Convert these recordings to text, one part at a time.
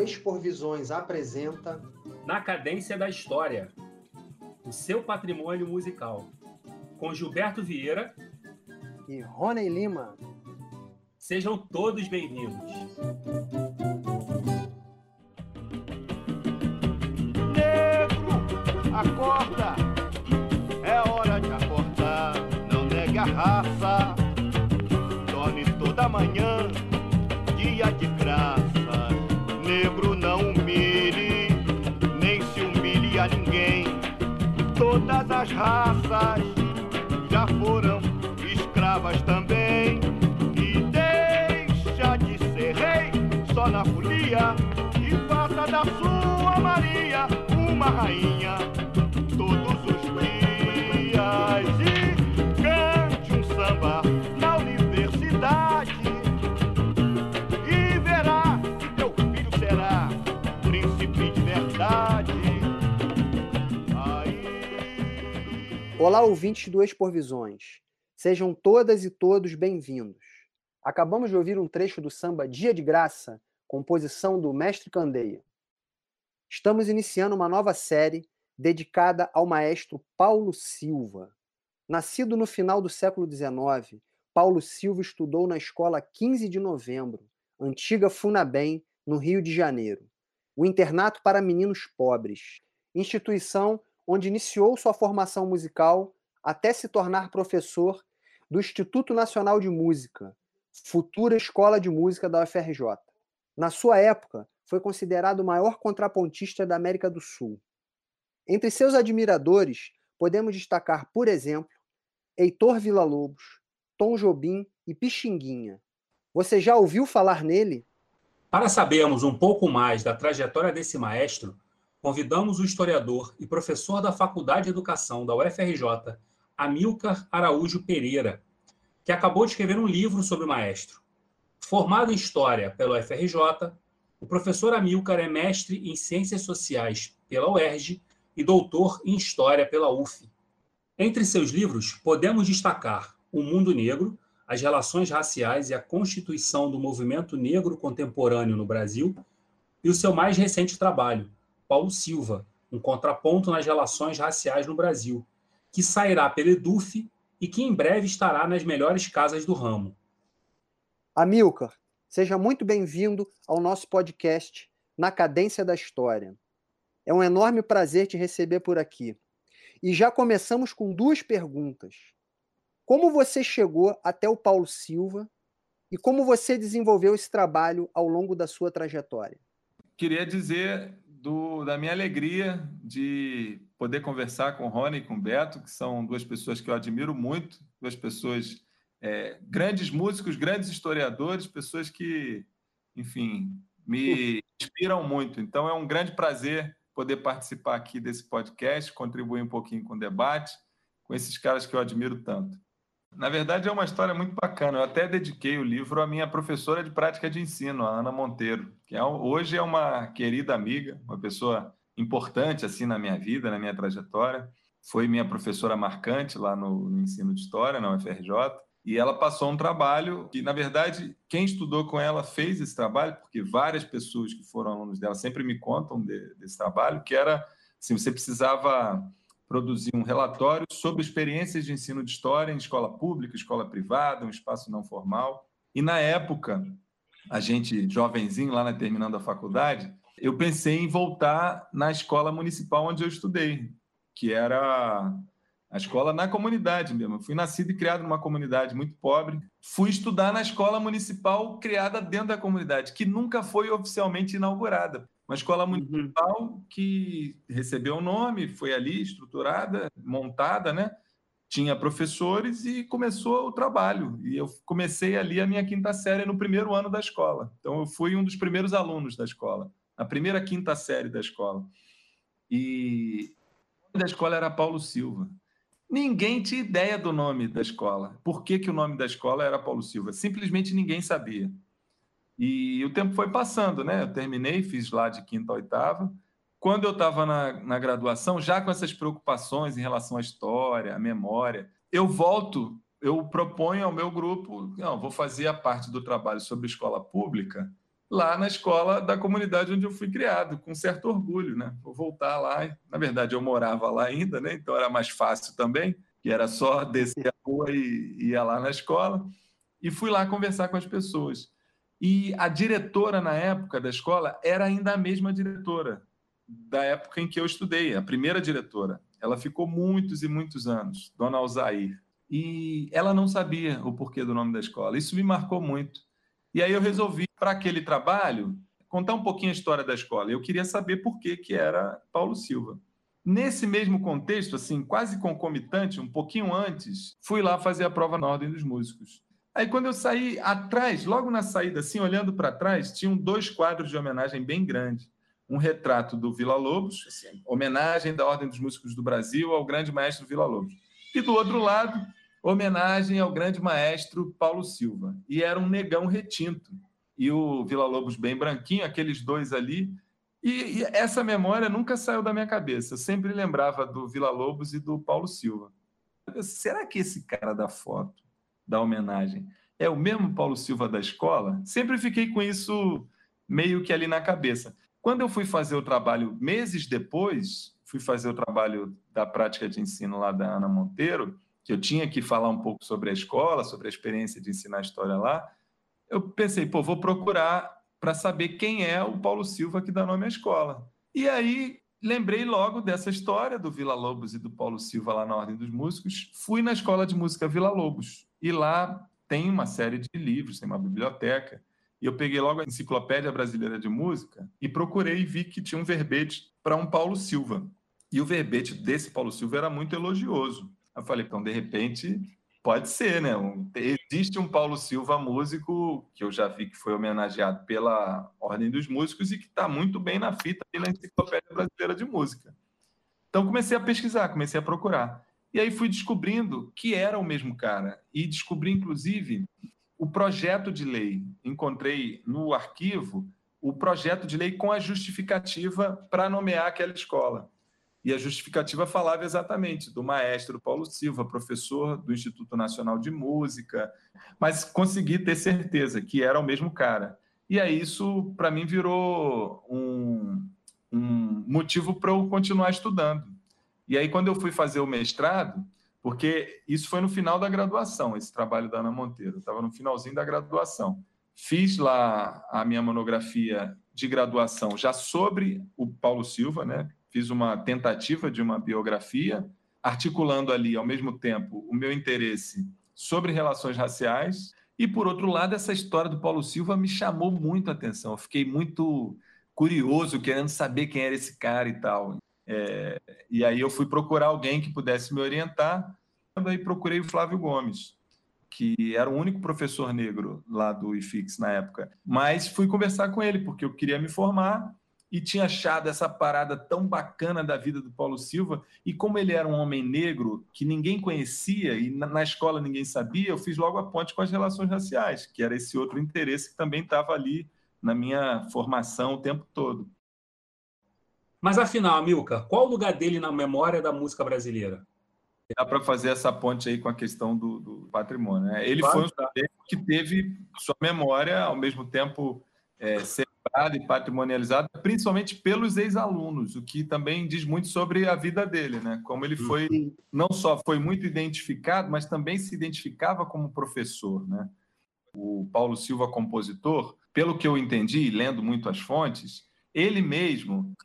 Expor Visões apresenta Na Cadência da História, o seu patrimônio musical, com Gilberto Vieira e Rony Lima. Sejam todos bem-vindos. Negro, acorda! É hora de acordar, não negue a raça. Dorme toda manhã, dia de graça. Negro, não humilhe, nem se humilhe a ninguém. Todas as raças já foram escravas também. E deixa de ser rei só na folia e faça da sua Maria uma rainha todos os dias. E cante um samba na universidade e verá que teu filho será príncipe de verdade. Olá, ouvintes do Expor Visões. Sejam todas e todos bem-vindos. Acabamos de ouvir um trecho do samba Dia de Graça, composição do Mestre Candeia. Estamos iniciando uma nova série dedicada ao maestro Paulo Silva. Nascido no final do século XIX, Paulo Silva estudou na Escola 15 de Novembro, antiga Funabem, no Rio de Janeiro, o internato para meninos pobres, instituição onde iniciou sua formação musical até se tornar professor do Instituto Nacional de Música, futura Escola de Música da UFRJ. Na sua época, foi considerado o maior contrapontista da América do Sul. Entre seus admiradores, podemos destacar, por exemplo, Heitor Villa-Lobos, Tom Jobim e Pixinguinha. Você já ouviu falar nele? Para sabermos um pouco mais da trajetória desse maestro, convidamos o historiador e professor da Faculdade de Educação da UFRJ, Amílcar Araújo Pereira, que acabou de escrever um livro sobre o maestro. Formado em História pela UFRJ, o professor Amílcar é mestre em Ciências Sociais pela UERJ e doutor em História pela UF. Entre seus livros, podemos destacar O Mundo Negro, as relações raciais e a constituição do movimento negro contemporâneo no Brasil, e o seu mais recente trabalho, Paulo Silva, um contraponto nas relações raciais no Brasil, que sairá pela EDUF e que em breve estará nas melhores casas do ramo. Amílcar, seja muito bem-vindo ao nosso podcast Na Cadência da História. É um enorme prazer te receber por aqui. E já começamos com duas perguntas. Como você chegou até o Paulo Silva e como você desenvolveu esse trabalho ao longo da sua trajetória? Queria dizer da minha alegria de poder conversar com o Rony e com o Beto, que são duas pessoas que eu admiro muito, duas pessoas grandes músicos, grandes historiadores, pessoas que, enfim, me inspiram muito. Então é um grande prazer poder participar aqui desse podcast, contribuir um pouquinho com o debate, com esses caras que eu admiro tanto. Na verdade, é uma história muito bacana. Eu até dediquei o livro à minha professora de prática de ensino, a Ana Monteiro, que hoje é uma querida amiga, uma pessoa importante assim na minha vida, na minha trajetória. Foi minha professora marcante lá no ensino de História, na UFRJ, e ela passou um trabalho que, na verdade, quem estudou com ela fez esse trabalho, porque várias pessoas que foram alunos dela sempre me contam desse trabalho, que era, assim, você precisava produzir um relatório sobre experiências de ensino de história em escola pública, escola privada, um espaço não formal. E, na época, a gente, jovenzinho, lá terminando a faculdade, eu pensei em voltar na escola municipal onde eu estudei, que era a escola na comunidade mesmo. Eu fui nascido e criado numa comunidade muito pobre. Fui estudar na escola municipal criada dentro da comunidade, que nunca foi oficialmente inaugurada. Uma escola municipal que recebeu o nome, foi ali estruturada, montada, né? Tinha professores e começou o trabalho. E eu comecei ali a minha quinta série no primeiro ano da escola. Então, eu fui um dos primeiros alunos da escola, na primeira quinta série da escola. E o nome da escola era Paulo Silva. Ninguém tinha ideia do nome da escola. Por que o nome da escola era Paulo Silva? Simplesmente ninguém sabia. E o tempo foi passando, né? Eu terminei, fiz lá de quinta a oitava. Quando eu estava na graduação, já com essas preocupações em relação à história, à memória, eu proponho ao meu grupo, não, vou fazer a parte do trabalho sobre escola pública lá na escola da comunidade onde eu fui criado, com certo orgulho, né? Vou voltar lá. Na verdade, eu morava lá ainda, né? Então era mais fácil também, que era só descer a rua e ia lá na escola. E fui lá conversar com as pessoas. E a diretora, na época da escola, era ainda a mesma diretora da época em que eu estudei, a primeira diretora. Ela ficou muitos e muitos anos, Dona Alzair. E ela não sabia o porquê do nome da escola. Isso me marcou muito. E aí eu resolvi, para aquele trabalho, contar um pouquinho a história da escola. Eu queria saber por que era Paulo Silva. Nesse mesmo contexto, assim, quase concomitante, um pouquinho antes, fui lá fazer a prova na Ordem dos Músicos. Aí, quando eu saí atrás, logo na saída, assim, olhando para trás, tinham 2 quadros de homenagem bem grandes. Um retrato do Villa-Lobos, assim, homenagem da Ordem dos Músicos do Brasil ao grande maestro Villa-Lobos. E do outro lado, homenagem ao grande maestro Paulo Silva. E era um negão retinto. E o Villa-Lobos bem branquinho, aqueles 2 ali. E essa memória nunca saiu da minha cabeça. Eu sempre lembrava do Villa-Lobos e do Paulo Silva. Será que esse cara da foto, da homenagem, é o mesmo Paulo Silva da escola? Sempre fiquei com isso meio que ali na cabeça. Quando eu fui fazer o trabalho, meses depois, fui fazer o trabalho da prática de ensino lá da Ana Monteiro, que eu tinha que falar um pouco sobre a escola, sobre a experiência de ensinar história lá, eu pensei, vou procurar para saber quem é o Paulo Silva que dá nome à escola. E aí lembrei logo dessa história do Villa-Lobos e do Paulo Silva lá na Ordem dos Músicos. Fui na Escola de Música Villa-Lobos e lá tem uma série de livros, tem uma biblioteca. E eu peguei logo a Enciclopédia Brasileira de Música e procurei e vi que tinha um verbete para um Paulo Silva. E o verbete desse Paulo Silva era muito elogioso. Eu falei, então, de repente, pode ser, né? Existe um Paulo Silva músico, que eu já vi que foi homenageado pela Ordem dos Músicos e que está muito bem na fita pela Enciclopédia Brasileira de Música. Então, comecei a pesquisar, comecei a procurar. E aí fui descobrindo que era o mesmo cara. E descobri, inclusive, o projeto de lei. Encontrei no arquivo o projeto de lei com a justificativa para nomear aquela escola. E a justificativa falava exatamente do maestro Paulo Silva, professor do Instituto Nacional de Música, mas consegui ter certeza que era o mesmo cara. E aí isso, para mim, virou um motivo para eu continuar estudando. E aí, quando eu fui fazer o mestrado, porque isso foi no final da graduação, esse trabalho da Ana Monteiro, eu estava no finalzinho da graduação. Fiz lá a minha monografia de graduação já sobre o Paulo Silva, né? Fiz uma tentativa de uma biografia, articulando ali, ao mesmo tempo, o meu interesse sobre relações raciais. E, por outro lado, essa história do Paulo Silva me chamou muito a atenção. Eu fiquei muito curioso, querendo saber quem era esse cara e tal. E aí eu fui procurar alguém que pudesse me orientar. Aí procurei o Flávio Gomes, que era o único professor negro lá do IFIX na época. Mas fui conversar com ele, porque eu queria me formar e tinha achado essa parada tão bacana da vida do Paulo Silva, e como ele era um homem negro que ninguém conhecia e na escola ninguém sabia, eu fiz logo a ponte com as relações raciais, que era esse outro interesse que também estava ali na minha formação o tempo todo. Mas afinal, Amilcar, qual o lugar dele na memória da música brasileira? Dá para fazer essa ponte aí com a questão do patrimônio, né? Ele foi um sujeito que teve sua memória, ao mesmo tempo, celebrada e patrimonializada, principalmente pelos ex-alunos, o que também diz muito sobre a vida dele, né? Como ele foi, não só foi muito identificado, mas também se identificava como professor, né? O Paulo Silva, compositor, pelo que eu entendi, lendo muito as fontes, ele mesmo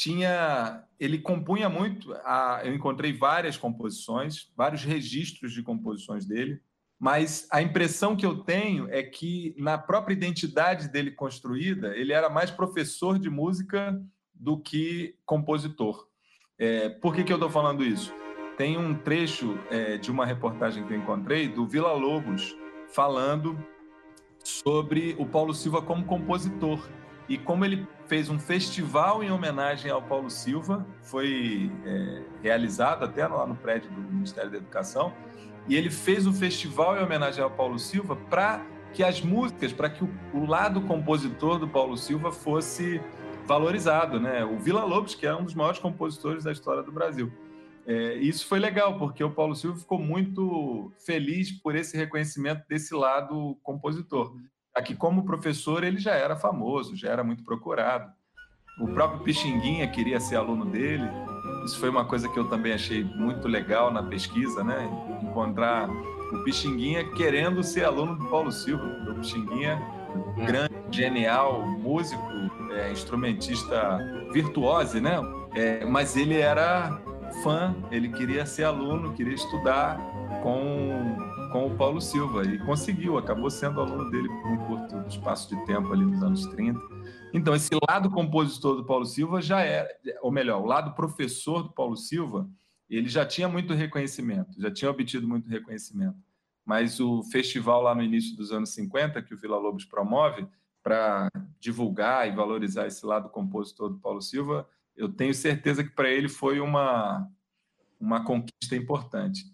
ele compunha muito, eu encontrei várias composições, vários registros de composições dele, mas a impressão que eu tenho é que, na própria identidade dele construída, ele era mais professor de música do que compositor. Por que eu estou falando isso? Tem um trecho de uma reportagem que eu encontrei do Villa-Lobos falando sobre o Paulo Silva como compositor e como ele fez um festival em homenagem ao Paulo Silva, foi realizado até lá no prédio do Ministério da Educação, e ele fez um festival em homenagem ao Paulo Silva para que as músicas, para que o lado compositor do Paulo Silva fosse valorizado, né? O Villa-Lobos, que é um dos maiores compositores da história do Brasil. Isso foi legal, porque o Paulo Silva ficou muito feliz por esse reconhecimento desse lado compositor. Aqui, como professor, ele já era famoso, já era muito procurado. O próprio Pixinguinha queria ser aluno dele. Isso foi uma coisa que eu também achei muito legal na pesquisa, né? Encontrar o Pixinguinha querendo ser aluno do Paulo Silva. O Pixinguinha, grande, genial, músico, instrumentista virtuose, né? Mas ele era fã, ele queria ser aluno, queria estudar com o Paulo Silva e conseguiu, acabou sendo aluno dele por um curto espaço de tempo ali nos anos 30. Então, esse lado compositor do Paulo Silva já era, ou melhor, o lado professor do Paulo Silva, ele já tinha muito reconhecimento, já tinha obtido muito reconhecimento. Mas o festival lá no início dos anos 50, que o Villa Lobos promove, para divulgar e valorizar esse lado compositor do Paulo Silva, eu tenho certeza que para ele foi uma conquista importante.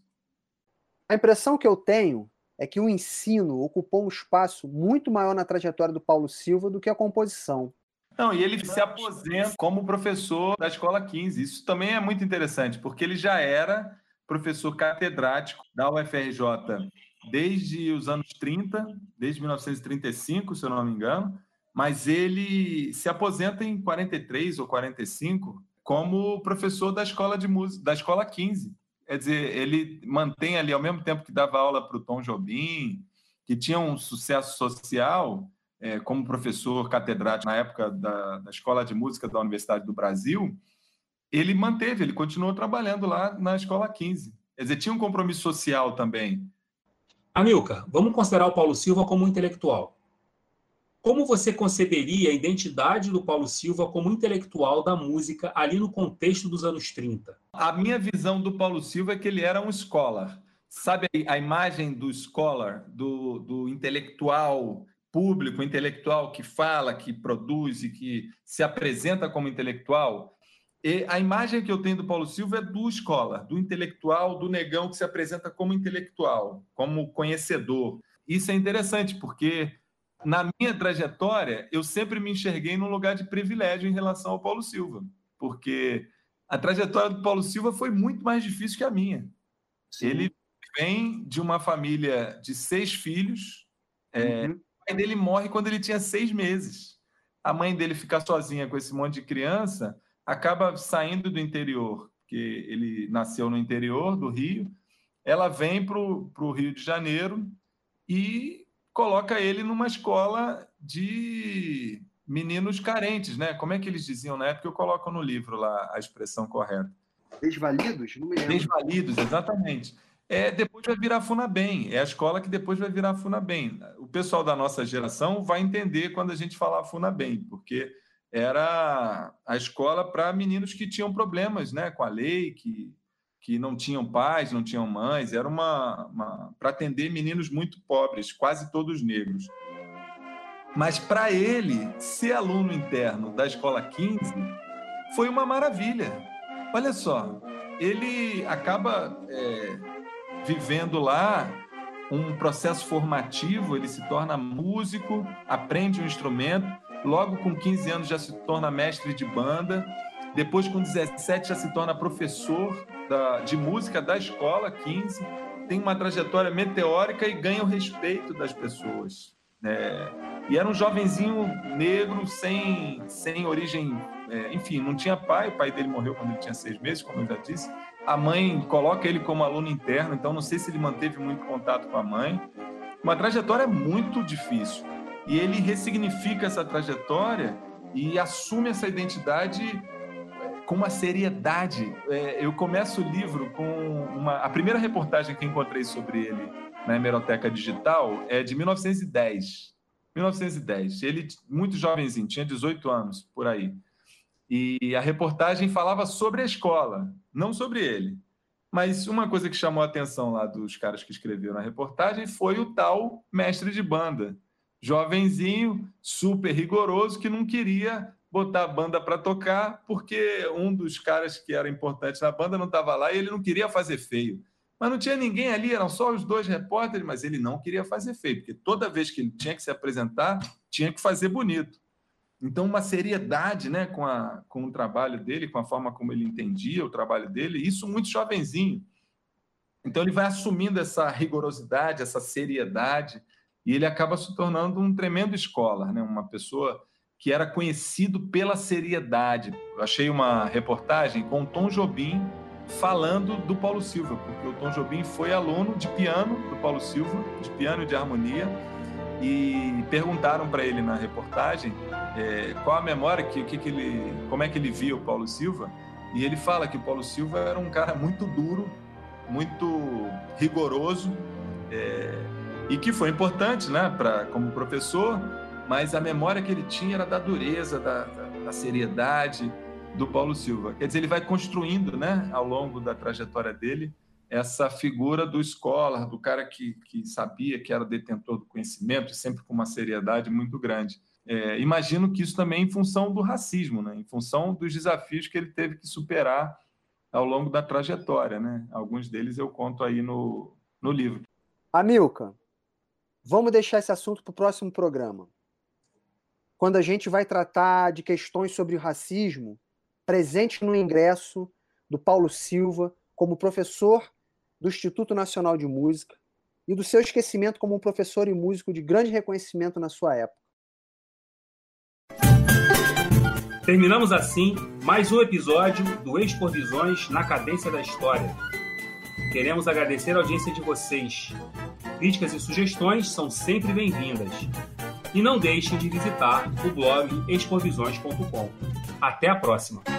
A impressão que eu tenho é que o ensino ocupou um espaço muito maior na trajetória do Paulo Silva do que a composição. Não, e ele se aposenta como professor da Escola 15. Isso também é muito interessante, porque ele já era professor catedrático da UFRJ desde os anos 30, desde 1935, se eu não me engano, mas ele se aposenta em 43 ou 45 como professor da Escola de Música, da Escola 15. Quer dizer, ele mantém ali, ao mesmo tempo que dava aula para o Tom Jobim, que tinha um sucesso social como professor catedrático na época da Escola de Música da Universidade do Brasil, ele continuou trabalhando lá na Escola 15. Quer dizer, tinha um compromisso social também. Amilcar, vamos considerar o Paulo Silva como um intelectual. Como você conceberia a identidade do Paulo Silva como intelectual da música ali no contexto dos anos 30? A minha visão do Paulo Silva é que ele era um scholar. Sabe a imagem do scholar, do intelectual público, intelectual que fala, que produz e que se apresenta como intelectual? E a imagem que eu tenho do Paulo Silva é do scholar, do intelectual, do negão que se apresenta como intelectual, como conhecedor. Isso é interessante, porque na minha trajetória, eu sempre me enxerguei num lugar de privilégio em relação ao Paulo Silva, porque a trajetória do Paulo Silva foi muito mais difícil que a minha. Sim. Ele vem de uma família de 6 filhos. O pai dele morre quando ele tinha 6 meses. A mãe dele fica sozinha com esse monte de criança, acaba saindo do interior, porque ele nasceu no interior do Rio. Ela vem para o Rio de Janeiro e coloca ele numa escola de meninos carentes, né? Como é que eles diziam na época? Eu coloco no livro lá a expressão correta. Desvalidos? Não me lembro. Desvalidos, exatamente. Depois vai virar Funabem. É a escola que depois vai virar Funabem. O pessoal da nossa geração vai entender quando a gente falar Funabem, porque era a escola para meninos que tinham problemas, né, com a lei, que não tinham pais, não tinham mães, era para atender meninos muito pobres, quase todos negros. Mas para ele, ser aluno interno da Escola 15 foi uma maravilha. Olha só, ele acaba vivendo lá um processo formativo, ele se torna músico, aprende um instrumento, logo com 15 anos já se torna mestre de banda, depois com 17 já se torna professor de música da Escola 15, tem uma trajetória meteórica e ganha o respeito das pessoas. E era um jovenzinho negro, sem origem, enfim, não tinha pai, o pai dele morreu quando ele tinha 6 meses, como eu já disse. A mãe coloca ele como aluno interno, então não sei se ele manteve muito contato com a mãe. Uma trajetória muito difícil. E ele ressignifica essa trajetória e assume essa identidade com uma seriedade. Eu começo o livro com a primeira reportagem que encontrei sobre ele na Hemeroteca Digital é de 1910. 1910. Ele, muito jovenzinho, tinha 18 anos, por aí. E a reportagem falava sobre a escola, não sobre ele. Mas uma coisa que chamou a atenção lá dos caras que escreveram na reportagem foi o tal mestre de banda. Jovenzinho, super rigoroso, que não queria botar a banda para tocar porque um dos caras que era importante na banda não estava lá e ele não queria fazer feio. Mas não tinha ninguém ali, eram só os 2 repórteres, mas ele não queria fazer feio, porque toda vez que ele tinha que se apresentar, tinha que fazer bonito. Então, uma seriedade, né, com o trabalho dele, com a forma como ele entendia o trabalho dele, isso muito jovenzinho. Então, ele vai assumindo essa rigorosidade, essa seriedade, e ele acaba se tornando um tremendo scholar, né? Uma pessoa que era conhecido pela seriedade. Eu achei uma reportagem com o Tom Jobim falando do Paulo Silva, porque o Tom Jobim foi aluno de piano do Paulo Silva, de piano e de harmonia, e perguntaram para ele na reportagem qual a memória, como é que ele via o Paulo Silva, e ele fala que o Paulo Silva era um cara muito duro, muito rigoroso, e que foi importante, né, como professor, mas a memória que ele tinha era da dureza, da seriedade do Paulo Silva. Quer dizer, ele vai construindo, né, ao longo da trajetória dele, essa figura do scholar, do cara que sabia que era detentor do conhecimento, sempre com uma seriedade muito grande. Imagino que isso também em função do racismo, né, em função dos desafios que ele teve que superar ao longo da trajetória, né? Alguns deles eu conto aí no livro. Amilcar, vamos deixar esse assunto para o próximo programa, quando a gente vai tratar de questões sobre o racismo presente no ingresso do Paulo Silva como professor do Instituto Nacional de Música e do seu esquecimento como um professor e músico de grande reconhecimento na sua época. Terminamos assim mais um episódio do Expovisões na Cadência da História. Queremos agradecer a audiência de vocês. Críticas e sugestões são sempre bem-vindas. E não deixem de visitar o blog expovisões.com. Até a próxima!